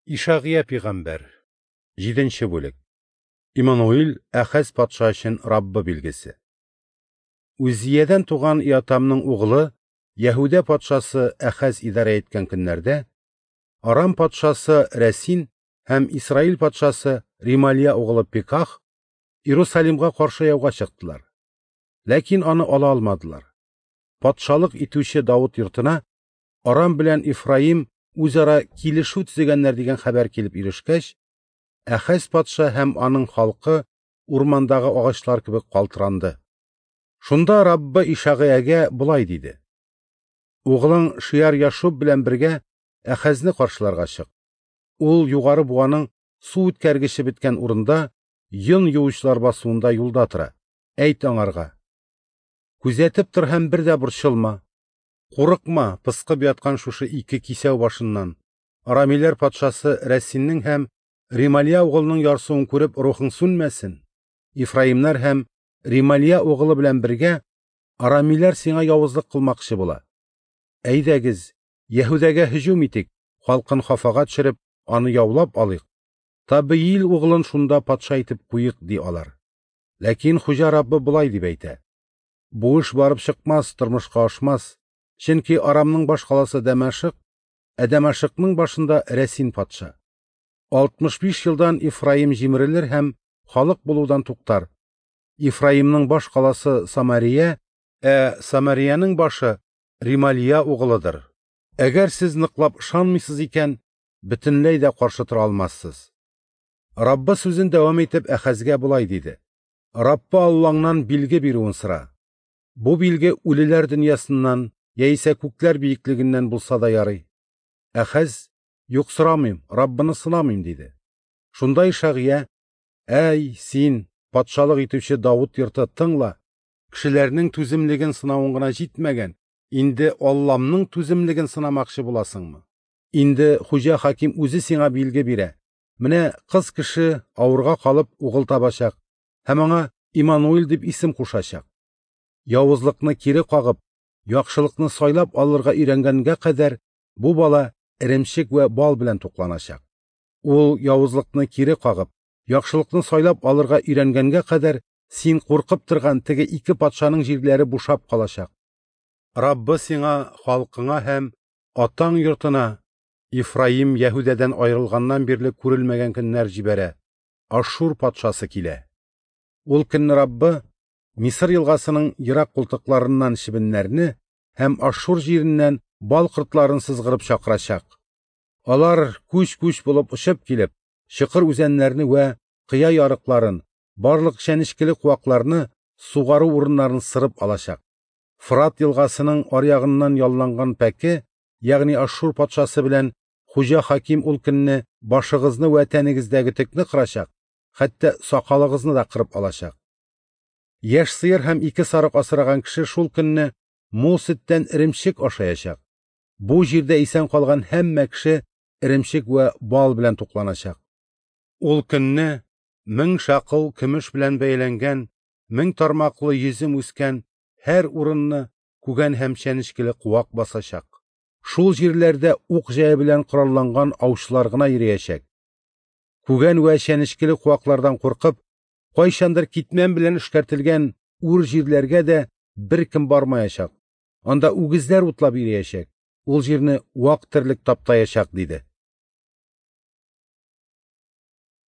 Ишағия пейғамбар. 7-нче бүлек. Имануил Әхәз патша өчен Раббы билгесе. Үзиядән туган Иотамның угылы, Яһүдә патшасы Әхәз идарә иткән көннәрдә, Арам патшасы Рәсин һәм Исраил патшасы Рималия угылы Пеках Иерусалимга каршы яуга чыктылар. Ләкин аны ала алмадылар. Патшалык итүче Давыд йортына Арам белән Ифраим үзара килешү төзегәннәр дигән хәбәр килеп ирешкәч, Әхәз патша һәм аның халкы урмандагы агачлар кебек калтыранды. Шунда Раббы Ишағиягә булай диде: "Углың Шияр-Яшуб белән бергә Әхәзне каршыларга чык. Ул югары буаның су үткәргече беткән урында, йон юучылар басуында юлда тора. Әйт аңарга: күзәтеп тор һәм бер дә борчылма. Курыкма пыскып яткан шушы ике кисәү башыннан. Арамиләр патшасы Рәсиннең һәм Рималия угылының ярсуын күреп рухың сүнмәсен. Ифраимнар һәм Рималия угылы белән бергә Арамиләр сиңа явызлык кылмакчы була. Әйдәгез, Яһүдәгә һөҗүм итик, халкын хафага төшереп, аны яулап алыйк. Табиил угылын шунда патша итеп куйык", ди алар. Ләкин Хуҗа Раббы булай дип әйтә: "Бу эш барып чыкмас, тормышка ашмас. Чөнки Арамның баш каласы Дәмәшык, Дәмәшыкның башында Рәсин патша. 65 елдан Ифраим җимерелер һәм халык булудан туктар. Ифраимның баш каласы Самария, Самарияның башы Рималия угылыдыр. Әгәр сез ныклап ышанмыйсыз икән, бөтенләй дә каршы тора алмассыз." Раббы сүзен дәвам итеп Әхәзгә булай диде: "Раббы Аллаңнан билге бирүен сора. Бу билге үлеләр дөньясыннан яисә күкләр биеклегеннән булса да ярый." Әхәз: "Юк, сорамыйм, Раббыны сынамыйм", диде. Шунда Ишағия: "Әй, син, патшалык итүче Давыд йорты, тыңла. Кешеләрнең түземлеген сынавын гына җитмәгән, инде Алламның түземлеген сынамакчы буласыңмы? Инде Хуҗа Хаким үзе сиңа билге бирә. Менә кыз кеше авырга калып угыл табачак һәм аңа Имануил дип исем кушачак. Явызлыкны кире кагып, яхшылыкны сайлап алырга өйрәнгәнгә кадәр бу бала эремчек вә бал белән тукланачак. Ул явызлыкны кире кагып, яхшылыкны сайлап алырга өйрәнгәнгә кадәр син куркып торган теге ике патшаның җирләре бушап калачак. Раббы сиңа, халкыңа һәм атаң йортына Ифраим Яһүдәдән аерылганнан бирле күрелмәгән көннәр җибәрә. Ашшур патшасы килә. Ул көнне Раббы Мисыр елгасының ерак култыкларыннан чебеннәрне һәм Ашшур җиреннән бал кортларын сызгырып чакырачак. Алар күч-күч булып очып килеп, чыкыр үзәннәрне вә кыя ярыкларын, барлык чәнечкеле куакларны, сугару урыннарын сырып алачак. Фрат елгасының аръягыннан ялланган пәке, ягъни Ашшур патшасы белән Хуҗа Хаким ул көнне башыгызны вә тәнегездәге төкне кырачак, хәтта сакалыгызны да кырып алачак. Яшь сыер һәм ике сарык асраган кеше шул көнне мул сөттән эремчек ашаячак. Бу җирдә исән калган һәммә кеше эремчек вә бал белән тукланачак. Ул көнне 1000 шакыл көмеш белән бәйләнгән, 1000 тармаклы йөзем үскән һәр урынны күгән һәм чәнечкеле куак басачак. Шул җирләрдә ук җәе белән коралланган аучылар гына йөриячәк. Күгән вә чәнечкеле куаклардан куркып, кайчандыр китмән белән эшкәртелгән үр җирләргә дә беркем бармаячак. Анда үгезләр утлап йөриячәк. Ул җирне вак терлек таптаячак", диде.